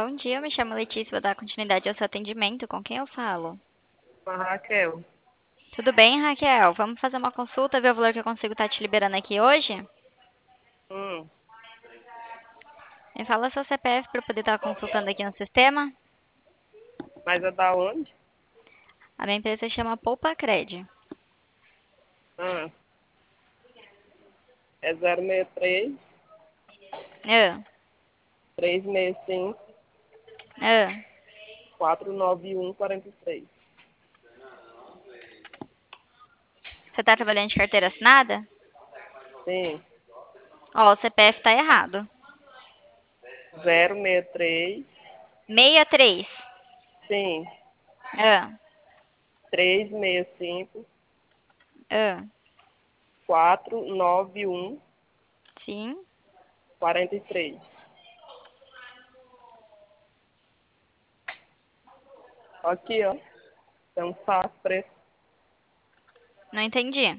Bom dia, eu me chamo Letícia, vou dar continuidade ao seu atendimento. Com quem eu falo? Com a Raquel. Tudo bem, Raquel? Vamos fazer uma consulta, ver o valor que eu consigo estar te liberando aqui hoje? Hum, Me fala seu CPF para eu poder estar consultando aqui no sistema. mas é da onde? A minha empresa chama Poupa Cred. Ah, é 063 Ah, 365 ah. 491 43. Você está trabalhando de carteira assinada? Sim, Ó, o CPF tá errado. 063 63. sim, Ah, 365 ah. 491 Sim. 43. Aqui, ó. Tem um saco preto. Não entendi.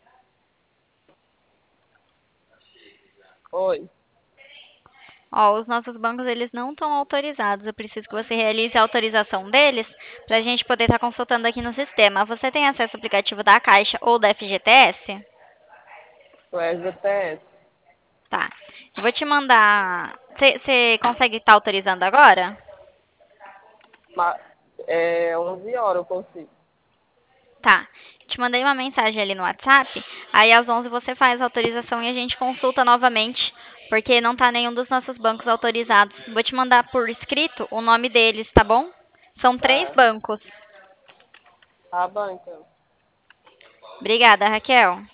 Oi. Ó, os nossos bancos, eles não estão autorizados. Eu preciso que você realize a autorização deles para a gente poder estar consultando aqui no sistema. Você tem acesso ao aplicativo da Caixa ou da FGTS? Tu é GTS. Tá. Eu vou te mandar. Você consegue estar autorizando agora? Ma- É 11 horas eu consigo. Tá. Te mandei uma mensagem ali no WhatsApp. Aí às 11 você faz a autorização e a gente consulta novamente, porque não tá nenhum dos nossos bancos autorizados. Vou te mandar por escrito o nome deles, tá bom? São três Tá, bancos. tá bom, então. Obrigada, Raquel.